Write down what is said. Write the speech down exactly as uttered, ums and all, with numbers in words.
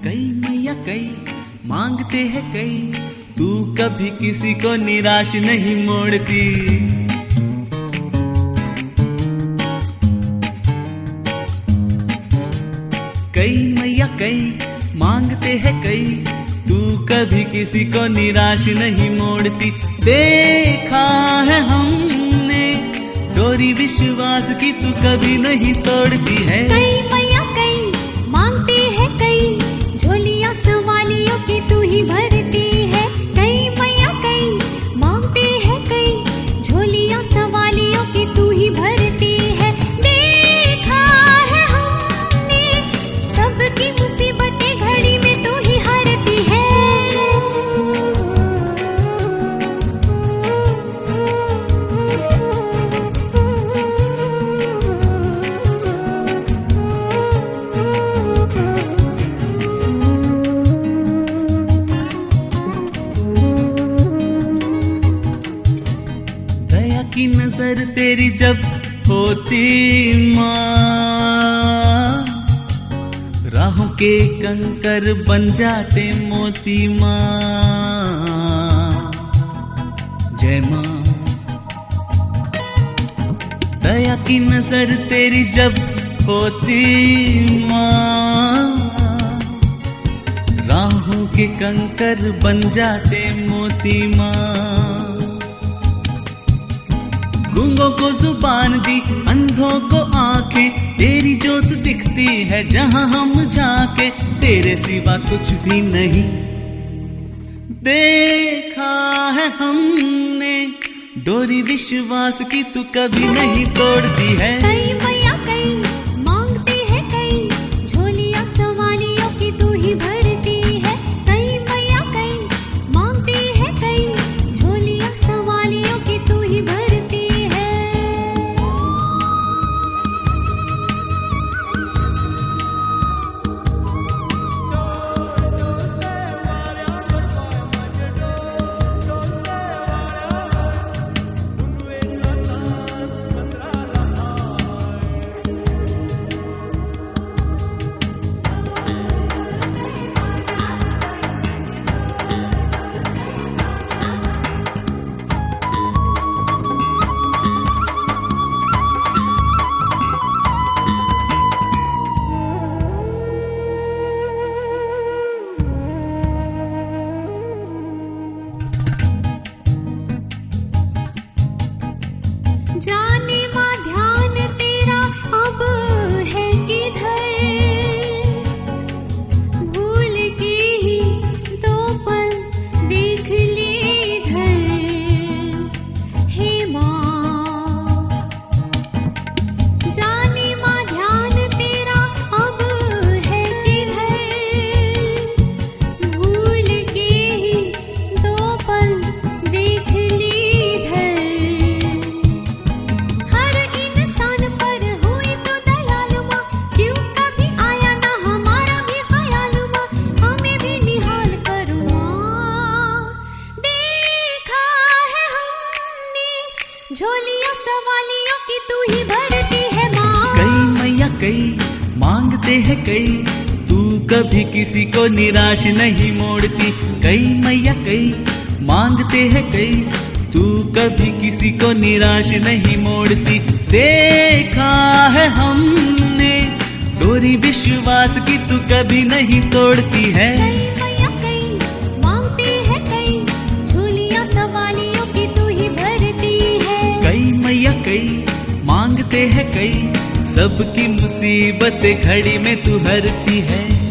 कई मैया कई मांगते हैं कई, तू कभी किसी को निराश नहीं मोड़ती। कई मैया कई मांगते हैं कई, तू कभी किसी को निराश नहीं मोड़ती। देखा है हमने डोरी विश्वास की, तू कभी नहीं तोड़ती है। कई मैया कई मांगते हैं कई, झोलियां सवालियों की तू ही भरती है। कई मैया कई मांगते हैं कई, झोलियां सवालियों की तू ही भरती है। देखा है हमने सबकी मुसीबतें घड़ी में तू ही हरती है। की नजर तेरी जब होती माँ, राहों के कंकर बन जाते मोती माँ। जय माँ। दया की नजर तेरी जब होती माँ, राहों के कंकर बन जाते मोती माँ। गूंगों को जुबान दी, अंधों को आंखें, तेरी जोत दिखती है जहां हम झांके। तेरे सिवा कुछ भी नहीं देखा है हमने, डोरी विश्वास की तू कभी नहीं तोड़ती है। कई मैया कई मांगते हैं कई, झोलियां सवालियों की तू ही भरती है। कई मैया कई मांगते हैं कई, झोलियां सवालियों की तू ही भरती है। जाने माँ ध्यान तेरा अब है किधर, भूल के ही दो पल देख ले इधर। हे माँ जाने माँ ध्यान तेरा अब है किधर, भूल के ही दो पल देख ले इधर। झोलियां सवालियों की तू ही भरती है माँ। कई मैया कई मांगते हैं कई, तू कभी किसी को निराश नहीं मोड़ती। कई मैया कई मांगते हैं कई, तू कभी किसी को निराश नहीं मोड़ती। देखा है हमने डोरी विश्वास की, तू कभी नहीं तोड़ती है। कई मैया कई मांगते हैं कई, झोलियां सवालियों की तू ही भरती है। कई मैया कई मांगते हैं कई, सबकी मुसीबत घड़ी में तू हरती है।